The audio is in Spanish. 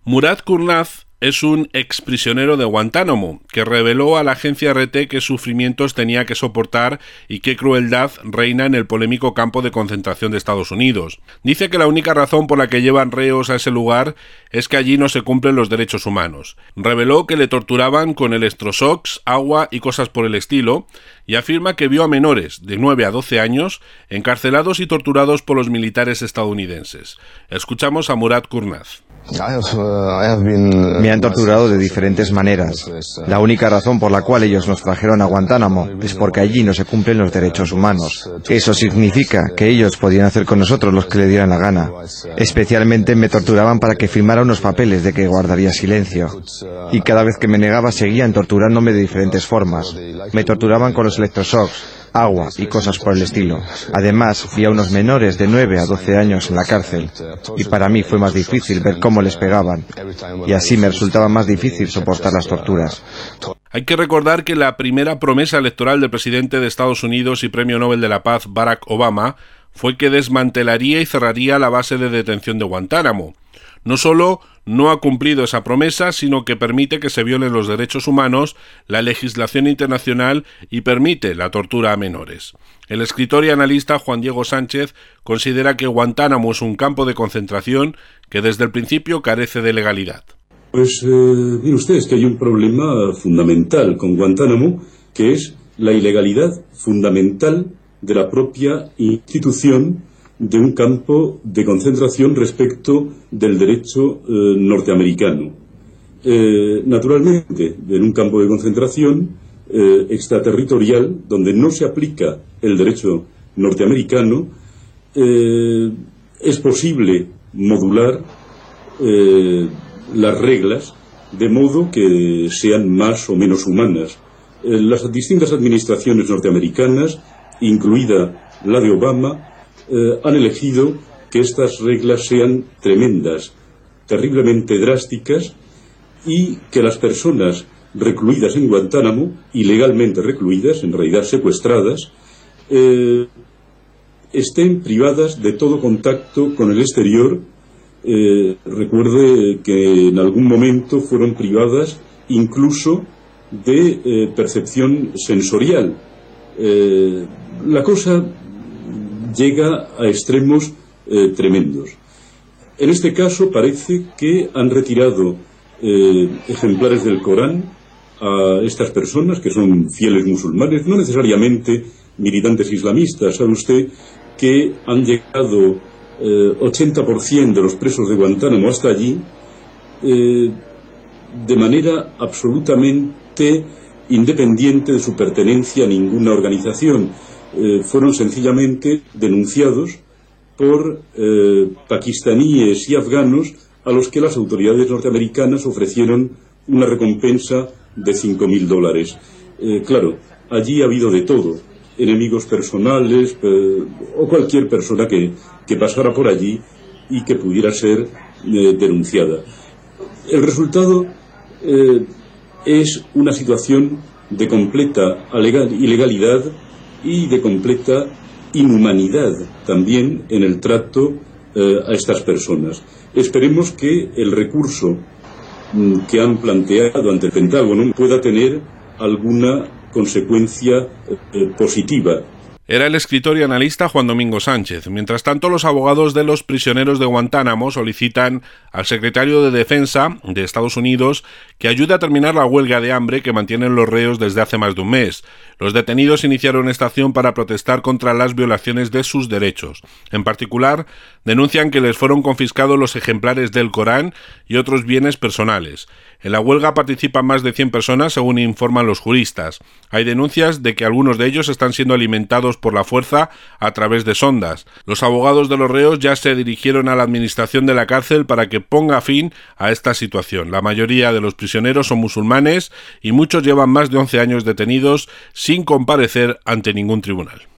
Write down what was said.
Murad Kurnaz es un exprisionero de Guantánamo, que reveló a la agencia RT qué sufrimientos tenía que soportar y qué crueldad reina en el polémico campo de concentración de Estados Unidos. Dice que la única razón por la que llevan reos a ese lugar es que allí no se cumplen los derechos humanos. Reveló que le torturaban con electroshocks, agua y cosas por el estilo, y afirma que vio a menores de 9 a 12 años encarcelados y torturados por los militares estadounidenses. Escuchamos a Murad Kurnaz. Me han torturado de diferentes maneras. La única razón por la cual ellos nos trajeron a Guantánamo es porque allí no se cumplen los derechos humanos. Eso significa que ellos podían hacer con nosotros lo que le dieran la gana. Especialmente me torturaban para que firmara unos papeles de que guardaría silencio. Y cada vez que me negaba seguían torturándome de diferentes formas. Me torturaban con los electroshocks, agua y cosas por el estilo. Además, vi a unos menores de 9 a 12 años en la cárcel. Y para mí fue más difícil ver cómo les pegaban. Y así me resultaba más difícil soportar las torturas. Hay que recordar que la primera promesa electoral del presidente de Estados Unidos y Premio Nobel de la Paz, Barack Obama, fue que desmantelaría y cerraría la base de detención de Guantánamo. No solo no ha cumplido esa promesa, sino que permite que se violen los derechos humanos, la legislación internacional y permite la tortura a menores. El escritor y analista Juan Diego Sánchez considera que Guantánamo es un campo de concentración que desde el principio carece de legalidad. Pues miren ustedes que hay un problema fundamental con Guantánamo, que es la ilegalidad fundamental de la propia institución de un campo de concentración respecto del derecho norteamericano. Naturalmente, en un campo de concentración extraterritorial, donde no se aplica el derecho norteamericano, es posible modular las reglas de modo que sean más o menos humanas. Las distintas administraciones norteamericanas, incluida la de Obama, han elegido que estas reglas sean tremendas, terriblemente drásticas, y que las personas recluidas en Guantánamo, ilegalmente recluidas, en realidad secuestradas, estén privadas de todo contacto con el exterior. Recuerde que en algún momento fueron privadas incluso de percepción sensorial. La cosa llega a extremos tremendos. En este caso parece que han retirado ejemplares del Corán a estas personas que son fieles musulmanes, no necesariamente militantes islamistas. Sabe usted que han llegado 80% de los presos de Guantánamo hasta allí de manera absolutamente independiente de su pertenencia a ninguna organización. Fueron sencillamente denunciados por pakistaníes y afganos a los que las autoridades norteamericanas ofrecieron una recompensa de $5.000. Claro, allí ha habido de todo, enemigos personales o cualquier persona que pasara por allí y que pudiera ser denunciada. El resultado es una situación de completa ilegalidad y de completa inhumanidad también en el trato a estas personas. Esperemos que el recurso que han planteado ante el Pentágono pueda tener alguna consecuencia positiva. Era el escritor y analista Juan Domingo Sánchez. Mientras tanto, los abogados de los prisioneros de Guantánamo solicitan al secretario de Defensa de Estados Unidos que ayude a terminar la huelga de hambre que mantienen los reos desde hace más de un mes. Los detenidos iniciaron esta acción para protestar contra las violaciones de sus derechos. En particular, denuncian que les fueron confiscados los ejemplares del Corán y otros bienes personales. En la huelga participan más de 100 personas, según informan los juristas. Hay denuncias de que algunos de ellos están siendo alimentados por la fuerza a través de sondas. Los abogados de los reos ya se dirigieron a la administración de la cárcel para que ponga fin a esta situación. La mayoría de los prisioneros son musulmanes y muchos llevan más de 11 años detenidos sin comparecer ante ningún tribunal.